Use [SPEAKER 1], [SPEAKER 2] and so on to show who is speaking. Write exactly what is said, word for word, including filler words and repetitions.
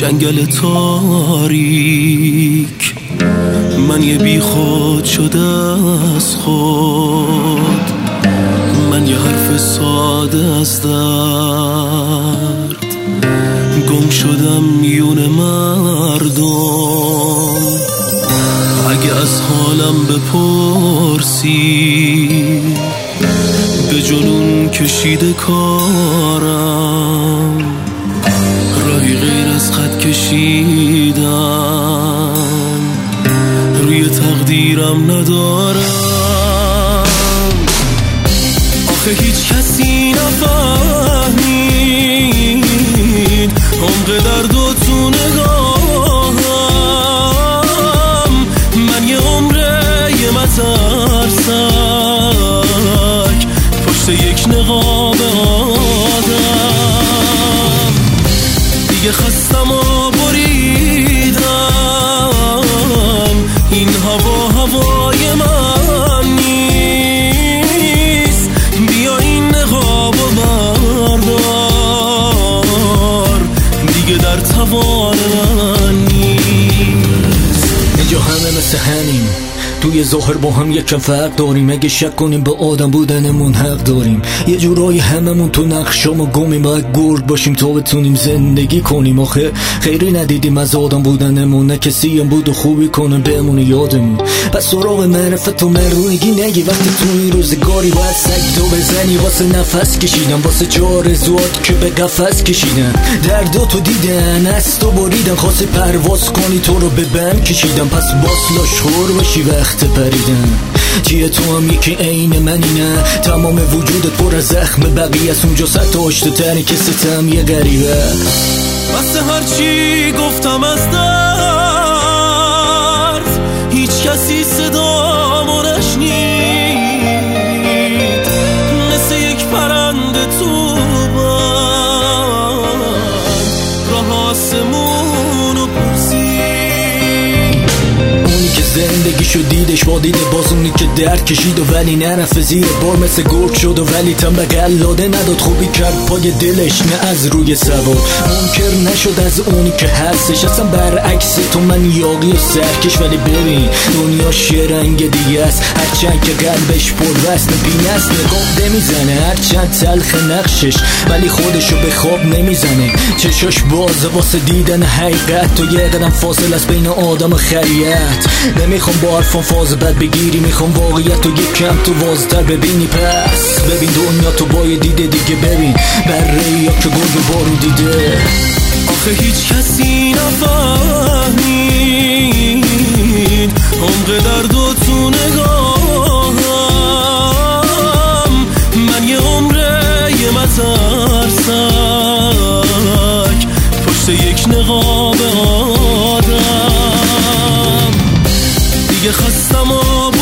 [SPEAKER 1] جنگل تاریک، من یه بی خود شده از خود، من یه حرف ساده از درد، گم شدم میون مردم. اگه از حالم بپرسی به جنون کشیده کارم، راهی غیر از خط کشیدن روی تقدیرم ندارم. آخه هیچ کسی نفهمید عمق درد و تو نگاهم، من یه عمره یه مترسک پشت یک نقاب آدم. دیگه خستم و بریدم، این هوا هوای من نیست، بیا این نقاب و بردار، دیگه در توان من نیست.
[SPEAKER 2] اینجا همه مثل همین، توی ظاهر با هم یکم فرق داریم، اگه شک کنیم به آدم بودنمون حق داریم. یه جورایی هممون تو نقشامو گمیم، باید گرگ باشیم تا بتونیم زندگی کنیم. آخه خیری ندیدیم از آدم بودنمون، نه کسی هم بود و خوبی کنه بمونه یادمون. پس سراغ معرفت و مردونگی نگی، وقتی تو این روزگاری باید سگ تو بزنی. واسه نفس کشیدن، واسه چهار زوات که به قفس کشیدن، درداتو دیدن از تو بریدن، خواستی پرواز کنی تو رو به بند کشیدن. پس باس لاشخور باشی وقت پریدن. چیه تو هم یکی عین منی؟ نه، تمام وجودت پر از زخم بقیه است، اونجا صد تا آشته تری که ستم یه غریبه.
[SPEAKER 1] بس هرچی گفتم از درد، هیچ کسی صدامو نشنید، مثل یک پرنده تو بند راه آسمونو پرسید.
[SPEAKER 2] اونی که زندگیشو دیدش با دید باز، اونی که درد کشید و ولی نرفت زیر بار، مثل گرگ شد و ولی تن به قلاده نداد، خوبی کرد پای دلش نه از روی سوار. منکر نشد از اونی که هستش، اصلا برعکس تو من یاقی و سرکش. ولی ببین دنیاش یه رنگ دیگه است، هرچند که قلبش پر وزن بینه است. نگاه نمیزنه هرچند تلخ نقشش، ولی خودشو به خواب نمیزنه. چشاش بازه واسه دیدن حقیقت، تو یه قدم فاصل از بین آدم و خریت. نمیخوام با حرفان فاز بد بگیری، میخوام واقعیت تو یک کم تو وازتر ببینی. پس ببین دنیا تو با یه دیده دیگه، ببین بره یا که گرگ بارون دیده.
[SPEAKER 1] آخه هیچ کسی نفهمید عمق درد و تو نگاهم، من یه عمره یه مترسک پشت یک نقاب آدم. دیگه خستم و